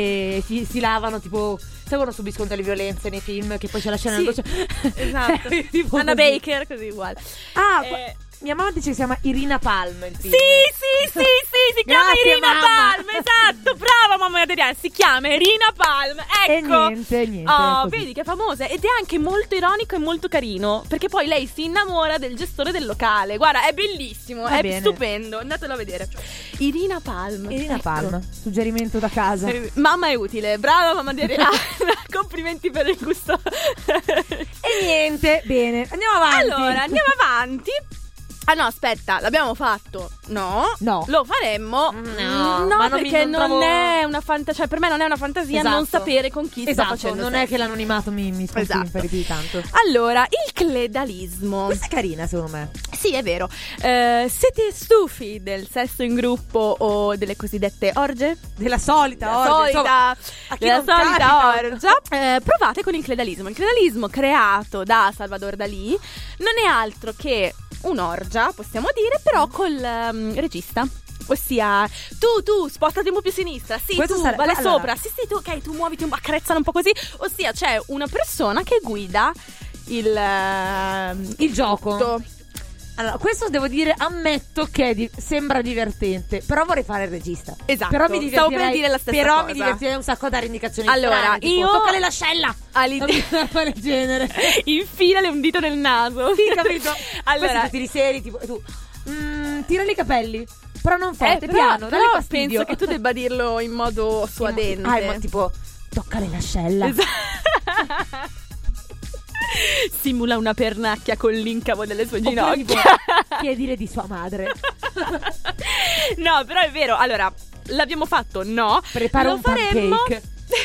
e si lavano, tipo, sai quando subiscono delle violenze nei film, che poi c'è la scena nella doccia. Esatto. Tipo Anna così. Baker, così uguale. Mia mamma dice che si chiama Irina Palm il film. Sì, si chiama Grazie, Irina mamma. Palm, esatto, brava mamma Adriana, si chiama Irina Palm, ecco. E niente, Oh, così. vedi che è famosa ed è anche molto ironico e molto carino, perché poi lei si innamora del gestore del locale. Guarda, è bellissimo, Va è bene. stupendo, andatelo a vedere. Irina Palm. Irina ecco. Palm, suggerimento da casa. Mamma è utile, brava mamma di Adriana. Complimenti per il gusto. E niente, bene, andiamo avanti. Allora, andiamo avanti. Ah no, aspetta, l'abbiamo fatto? No. No. Lo faremmo? No, No, ma perché non trovo- è una fantasia, cioè per me non è una fantasia Esatto. non sapere con chi sta Esatto, facendo non sesso. è che l'anonimato mi Esatto. più di tanto. Allora, il cledalismo. Questa è carina secondo me. Sì, è vero. Siete stufi del sesso in gruppo o delle cosiddette orge? Della solita Della orgia, insomma, solita, a chi della non solita capita? orgia. Provate con il cledalismo. Il cledalismo creato da Salvador Dalì non è altro che un'orgia, possiamo dire, però col regista. Ossia, tu spostati un po' più a sinistra. Sì, Questo tu sare- vai allora- sopra. Sì, tu, ok, tu muoviti un po', accarezzano un po' così. Ossia, c'è una persona che guida Il gioco. Allora, questo devo dire, ammetto che sembra divertente, però vorrei fare il regista. Esatto, Però mi stavo divertirei, per dire la stessa però cosa. mi divertirei un sacco a dare indicazioni Allora, strane, tipo, io- toccale l'ascella. All'idea del genere. infilale un dito nel naso. Sì, capito? Allora, Poi se tu tiri seri, tipo, e tu tirali i capelli, però non forte, però- piano, dalle però fastidio. penso che tu debba dirlo in modo suadente. Ah, ma tipo, toccale l'ascella. Esatto. Simula una pernacchia con l'incavo delle sue Oppure tipo, ginocchia. chiedile di sua madre. No, però è vero. Allora, l'abbiamo fatto? No. Prepara Lo un faremmo. pancake.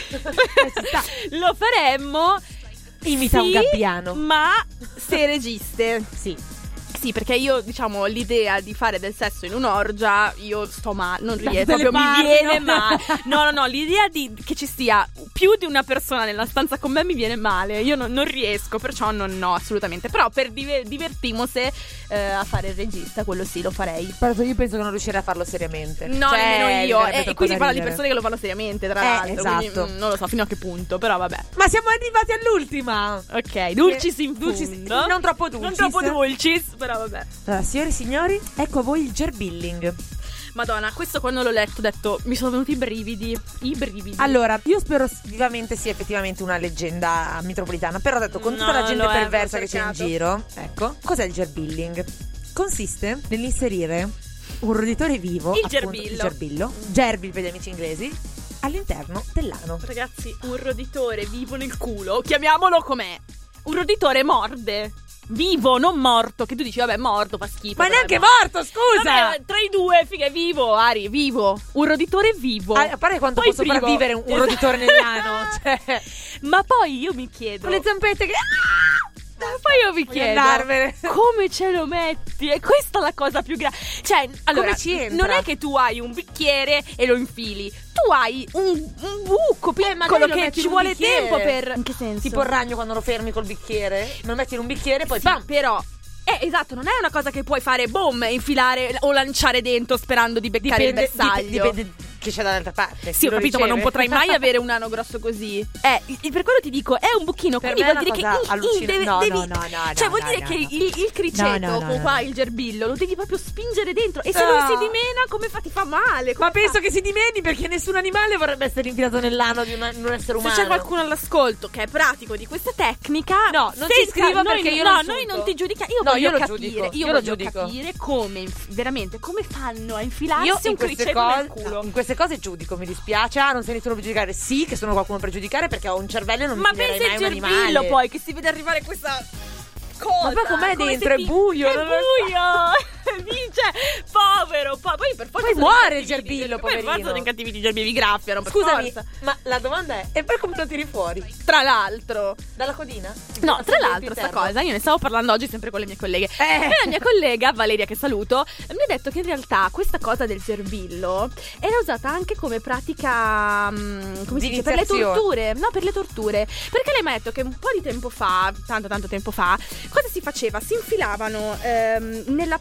Ci sta. Lo faremmo. Imita un sì, gabbiano. Ma se registe. Sì. Sì, perché io, diciamo, l'idea di fare del sesso in un'orgia, io sto male, non riesco, Dalle proprio mi parti, viene no? male. No, l'idea che ci sia più di una persona nella stanza con me mi viene male. Io non riesco, perciò no, assolutamente. Però per divertimose a fare il regista, quello sì, lo farei. Però io penso che non riuscirei a farlo seriamente. No, Cioè, nemmeno mi io. verrebbe E troppo qui si da parla di ridere. persone che lo fanno seriamente, tra l'altro. esatto. Quindi, non lo so fino a che punto, però vabbè. Ma siamo arrivati all'ultima. Ok, dulcis in Dulcis- fondo. non troppo dulcis. Non troppo dulcis, però vabbè. Allora, signori e signori, ecco a voi il gerbilling. Madonna, questo quando l'ho letto ho detto mi sono venuti i brividi. Allora, io spero vivamente sia effettivamente una leggenda metropolitana, però ho detto con tutta No, la gente lo è, perversa l'ho che c'è in cercato. giro, ecco, cos'è il gerbilling? Consiste nell'inserire un roditore vivo, Il appunto, gerbillo. il gerbillo, gerbil per gli amici inglesi, all'interno dell'ano. Ragazzi, un roditore vivo nel culo, chiamiamolo com'è. Un roditore morde. Vivo, non morto. Che tu dici, vabbè, morto, fa schifo. Ma però neanche è morto. morto, scusa! Vabbè, tra i due, figa, è vivo, Ari, vivo. Un roditore vivo. A parte quanto Poi può privo. sopravvivere un roditore nell'ano, cioè, Ma poi io mi chiedo. con le zampette che... Poi io mi Voglio chiedo andarmene. come ce lo metti? E questa è la cosa più grave. Cioè, allora, Come ci entra? non è che tu hai un bicchiere e lo infili. Tu hai un buco piccolo magari lo che metti ci in un vuole bicchiere. tempo per. In che senso? Tipo il ragno quando lo fermi col bicchiere, lo metti in un bicchiere e poi Sì, pam! però. Esatto, non è una cosa che puoi fare boom, infilare o lanciare dentro sperando di beccare il bersaglio. Dipende che c'è dall'altra parte. Sì, ho Chi lo capito, ma non riceve. potrai mai avere un ano grosso così. Per quello ti dico, è un buchino. Per Quindi me è vuol dire una che cosa allucinante. No, devi. no, Cioè, vuol no, dire no, che no. il criceto, No, no, qua no. il gerbillo, lo devi proprio spingere dentro. E se No. lui si dimena, come fa? Ti fa male. come Ma penso fa? che si dimeni perché nessun animale vorrebbe essere infilato nell'ano di un essere umano. Se c'è qualcuno all'ascolto che è pratico di questa tecnica, No, non se ci scriva noi, perché io no, lo noi insulto. non ti giudichiamo. Io No, voglio io lo capire. giudico, Io io lo voglio giudico. capire come, veramente, come fanno a infilarsi Io un in queste, criceto nel cose, culo. in queste cose giudico, mi dispiace. Ah, non sei nessuno per giudicare. Sì, che sono qualcuno per giudicare perché ho un cervello e non Ma mi filerei pensa mai al un gerbillo animale. poi che si vede arrivare questa cosa. Ma poi com'è come dentro? se È buio, È non lo so. buio. Dice, povero. Poi per forza Poi sono muore il incattiviti, gerbillo, Per forza poverino. sono incattiviti i gerbilli, graffiano. Per Scusami, forza. ma la domanda è: e poi come lo tiri fuori? Tra l'altro. Dalla codina? No, Passa tra dentro l'altro, sta interno. cosa, io ne stavo parlando oggi sempre con le mie colleghe. E la mia collega, Valeria, che saluto, mi ha detto che in realtà questa cosa del gerbillo era usata anche come pratica, come si dice, per le D'iniziazione. torture. No, per le torture. Perché lei mi ha detto che un po' di tempo fa, tanto tempo fa, cosa si faceva? Si infilavano nella pancia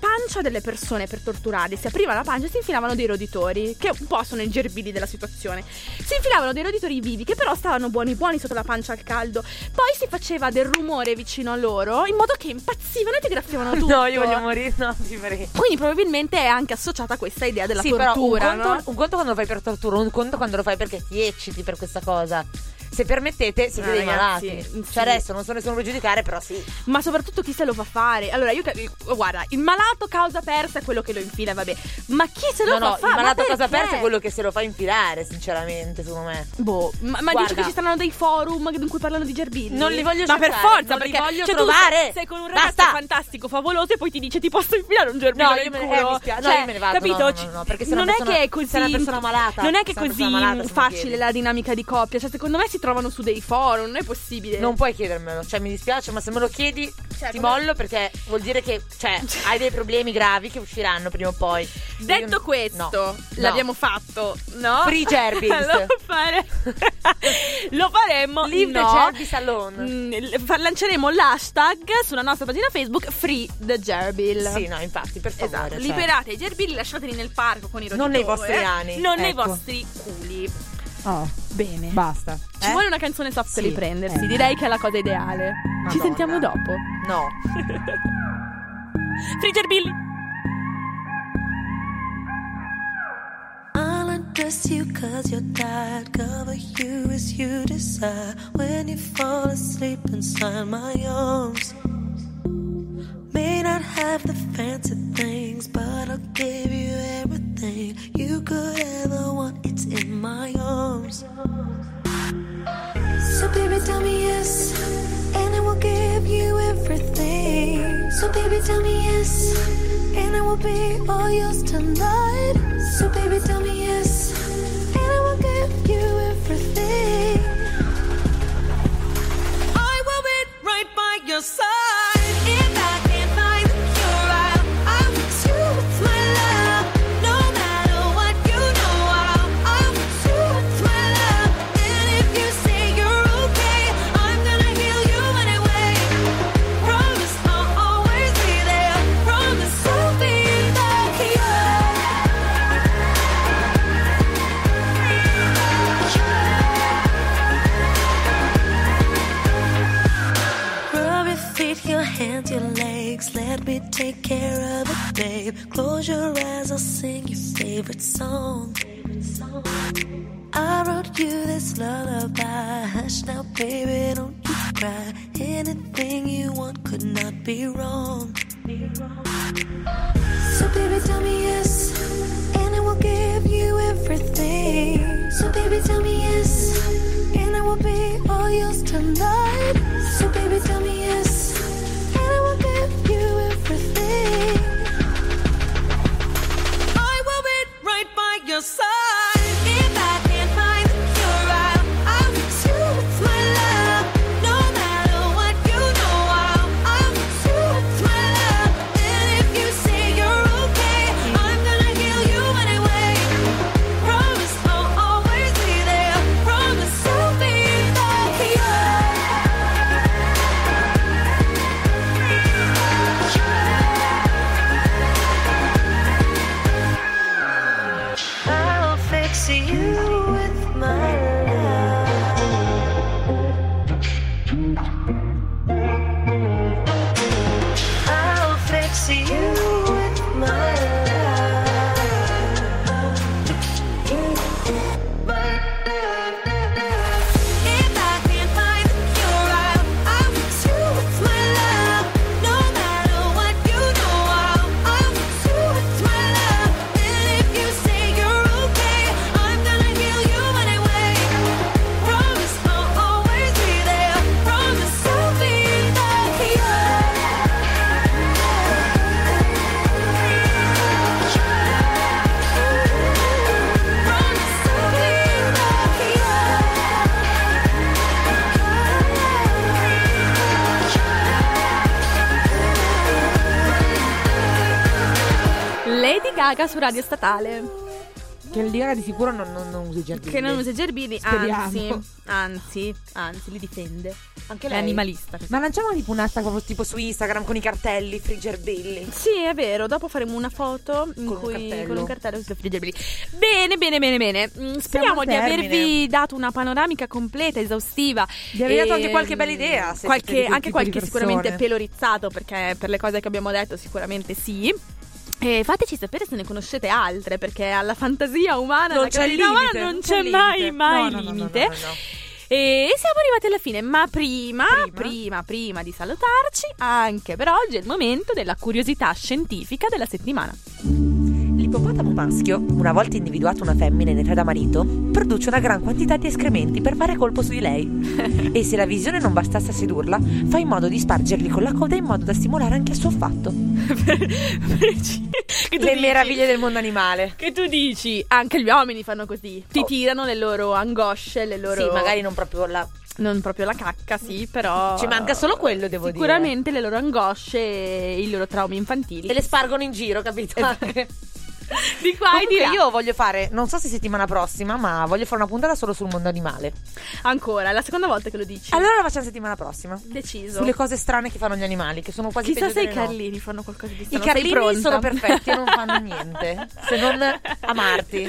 delle persone per torturarli si apriva la pancia e si infilavano dei roditori, che un po' sono i gerbili della situazione. Si infilavano dei roditori vivi che però stavano buoni sotto la pancia al caldo. Poi si faceva del rumore vicino a loro in modo che impazzivano e ti graffiavano tutto. No, io voglio morire, no, ti prego. Quindi probabilmente è anche associata a questa idea della Sì, tortura, però no? un conto quando lo fai per tortura, un conto quando lo fai perché ti ecciti per questa cosa. Se permettete, siete dei ragazzi, malati. sì. Cioè adesso non so nessuno per giudicare, però sì. Ma soprattutto chi se lo fa fare. Allora guarda, il malato causa persa è quello che lo infila, vabbè. Ma chi se lo fa fare? Il malato Ma cosa perché? persa è quello che se lo fa infilare, sinceramente, secondo me. Boh, ma Guarda. dici che ci saranno dei forum in cui parlano di gerbilli? Non li voglio Ma per cercare, forza, non perché li voglio cioè, trovare. Tu sei con un ragazzo Basta. fantastico, favoloso e poi ti dice ti posso infilare un gerbillo No, nel io me culo. mi spiace. Cioè, No, io me ne vado. capito? No, perché se non una è persona- che è così. se è una persona malata, non è che è se è una così persona malata, se lo facile chiedi. la dinamica di coppia. Cioè, secondo me si trovano su dei forum, non è possibile. Non puoi chiedermelo, cioè mi dispiace, ma se me lo chiedi ti mollo, perché vuol dire che hai dei problemi gravi che usciranno prima o poi. Detto Io- questo, no. l'abbiamo fatto, no? Free Gerbils. Lo faremmo. Leave no. the Gerbils alone. Lanceremo l'hashtag sulla nostra pagina Facebook Free the Gerbil. Sì, no, infatti, per favore. Esatto. cioè. Liberate i gerbilli, lasciateli nel parco con i roditori. Non nei vostri ani, Non nei ecco. vostri culi. Oh, Bene. basta. Ci vuole una canzone soft per Sì. riprendersi. Direi che è la cosa ideale. Ci Madonna. sentiamo dopo. No. Free gerbilli. I'll undress you cause you're tired. Cover you as you decide. When you fall asleep inside my arms. May not have the fancy things, but I'll give you everything you could ever want. It's in my arms. So baby tell me yes, and I will give you everything. So baby tell me yes, and I will be all yours tonight. So baby tell me yes, and I will give you everything. I will be right by your side. If I can't find the cure, I'll fix you with my love. No matter what, you know I'll fix you with my love. And if you say you're okay, I'm gonna heal you anyway. Promise I'll always be there. Promise I'll be there. Rub your feet, your hands, your legs. Let me take care of it, babe. Close your eyes, I'll sing your favorite song. I wrote you this lullaby. Hush now, baby, don't you cry. Anything you want could not be wrong. So baby, tell me yes, and I will give you everything. So baby, tell me yes, and I will be all yours tonight. So baby, tell me yes, and I will give you everything. I will be right by your side. If I can't find the cure, I'll fix you with my love. No matter what, you know I'll fix you with my love. And if you say you're okay, I'm gonna heal you anyway. Promise I'll always be there. Promise I'll be there. I'll fix you with my love. I'll fix you with my love. If I can't find the cure, I'll fix you with my love. No matter what, you know I'll fix you with my love. And if you say you're okay, I'm gonna heal you anyway. Promise I'll always be there. Promise I'll be Lady Gaga su Radio Statale. Che Lira di sicuro non usa i gerbili. Che non usa i gerbili, Speriamo. anzi, li difende. Anche È lei? animalista. Ma lanciamo tipo un'asta proprio tipo su Instagram con i cartelli Friggerbilly. Sì, è vero, dopo faremo una foto Con un cartello. su Friggerbilly. Bene. Speriamo al di termine. avervi dato una panoramica completa, esaustiva. Vi avrei dato anche qualche bella idea, se siete di quel Anche tipo qualche di persone. sicuramente pelorizzato, perché per le cose che abbiamo detto sicuramente sì. E fateci sapere se ne conoscete altre, perché alla fantasia umana, Non alla c'è creatività umana limite, non non c'è c'è mai limite. No. limite. E siamo arrivati alla fine, ma prima di salutarci, anche per oggi è il momento della curiosità scientifica della settimana. L'ippopotamo maschio, una volta individuato una femmina in età da marito, produce una gran quantità di escrementi per fare colpo su di lei. E se la visione non bastasse a sedurla, fa in modo di spargerli con la coda in modo da stimolare anche il suo affatto. Le meraviglie del mondo animale. Che tu dici, anche gli uomini fanno così. Ti tirano le loro angosce, le loro... Sì, magari non proprio la... Non proprio la cacca, sì, però... Ci manca solo quello, devo dire. Sicuramente le loro angosce e i loro traumi infantili. E le spargono in giro, capito? Di qua e di Comunque là. io voglio fare, non so se settimana prossima, ma voglio fare una puntata solo sul mondo animale. Ancora, è la seconda volta che lo dici. Allora la facciamo settimana prossiama. Deciso. Sulle cose strane che fanno gli animali, che sono quasi Chissà peggio se i delle no. Carlini fanno qualcosa di I strano. Sei Carlini pronta? sono perfetti e non fanno niente se non amarti.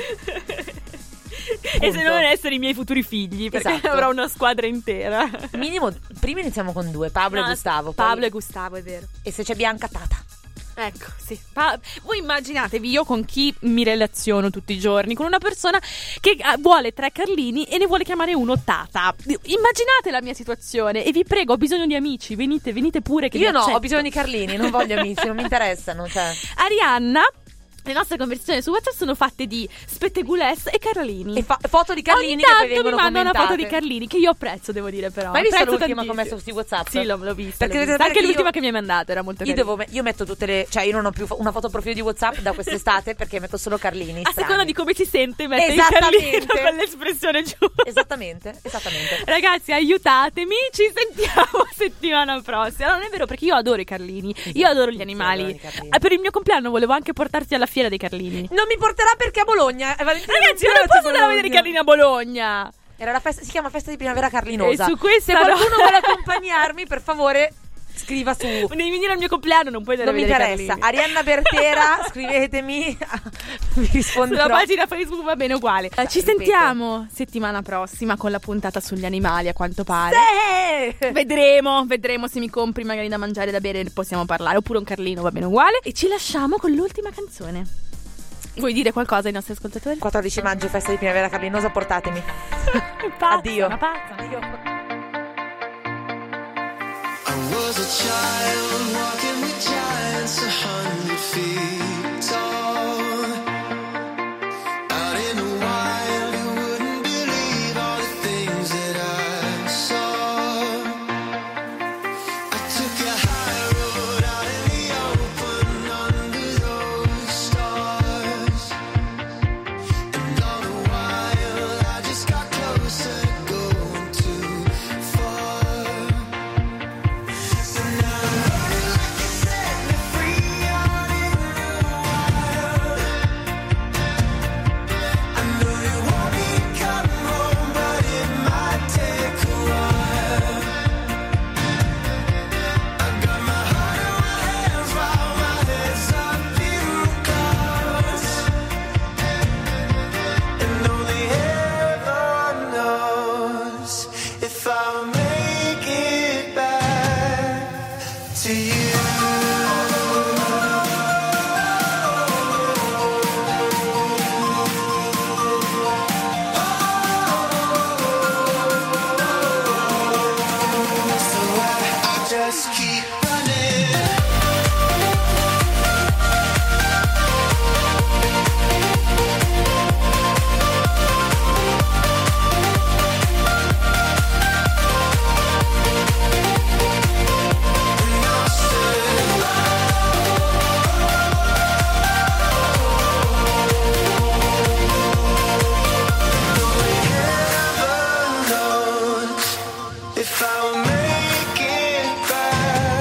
E se non essere i miei futuri figli, perché Esatto. avrò una squadra intera. Minimo, prima iniziamo con due, Pablo e No, Gustavo. poi- Pablo e Gustavo, è vero. E se c'è Bianca, Tata. Ecco, sì. Voi immaginatevi io con chi mi relaziono tutti i giorni, con una persona che vuole 3 Carlini e ne vuole chiamare uno Tata. Immaginate la mia situazione e vi prego, ho bisogno di amici, venite pure che Io vi no, accetto. ho bisogno di Carlini, non voglio amici, non mi interessano. Cioè. Arianna, le nostre conversazioni su WhatsApp sono fatte di spettegulesse e Carlini. E foto di Carlini Ogni che poi tanto mi vengono manda una foto commentate. di Carlini che io apprezzo, devo dire, però. Ma hai visto Apprezzo l'ultima che ho tantissimo. messo su WhatsApp? Sì, l'ho vista. Perché l'ho dovete vista. sapere Anche che l'ultima io- che mi hai mandato era molto carina. Io metto tutte le... Cioè io non ho più una foto profilo di WhatsApp da quest'estate perché metto solo Carlini. A strani. seconda di come si sente, mette il Esattamente. Carlino con l'espressione giusta. Esattamente. Ragazzi, aiutatemi, ci sentiamo settimana prossima. Non è vero, perché io adoro i Carlini, io adoro gli animali. adoro i Carlini. Per il mio compleanno volevo anche portarti alla fiera dei Carlini. Non mi porterà perché a Bologna. Valentina Ragazzi, io piace non posso andare a Bologna. vedere i Carlini a Bologna. Era la festa, si chiama festa di primavera carlinosa. E su questa Se qualcuno no. vuole accompagnarmi, per favore, scriva su. Devi venire al mio compleanno, non puoi andare Non a mi vedere i interessa. Carlini. Arianna Bertera, scrivetemi. Vi risponderò. Sulla pagina Facebook va bene uguale. Ci ripeto. sentiamo settimana prossima con la puntata sugli animali, a quanto pare. Sì! Vedremo se mi compri magari da mangiare e da bere, possiamo parlare. Oppure un Carlino, va bene uguale. E ci lasciamo con l'ultima canzone. Vuoi dire qualcosa ai nostri ascoltatori? 14 maggio, festa di primavera carlinosa, portatemi. Pazza, Addio. una pazza. Addio. I was a child walking with giants 100 feet tall. Out in the wild, you wouldn't believe all the things that I saw. I took a high road out in the open under those stars. And all the while, I just got closer to going too far. So now I'm running like you set me free out in the wild. I know you want me to come home, but it might take a while. I got my heart in my hands while my head's up in the clouds. And only heaven knows if I'll make it back to you. So I just keep running. If I'll make it back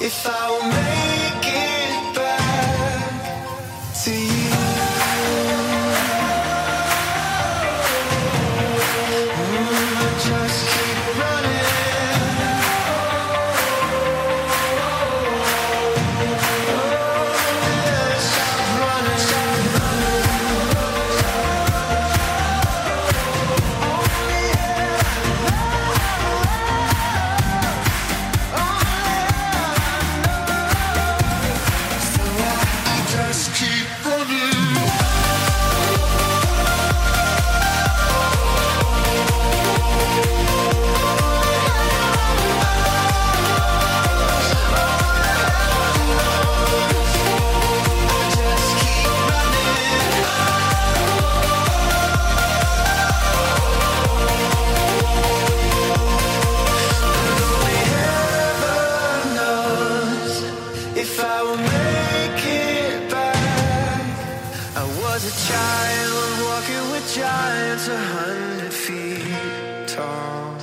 if I will make it back to you. Just keep running. If I will make it back, I was a child walking with giants 100